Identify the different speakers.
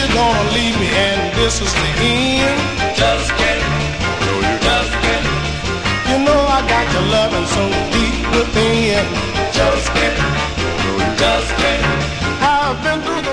Speaker 1: you're gonna leave me and this is the end.
Speaker 2: Just can't, no you just can't.
Speaker 1: You know I got your loving so deep within.
Speaker 2: Just can't, no you just can't.
Speaker 1: I've been through the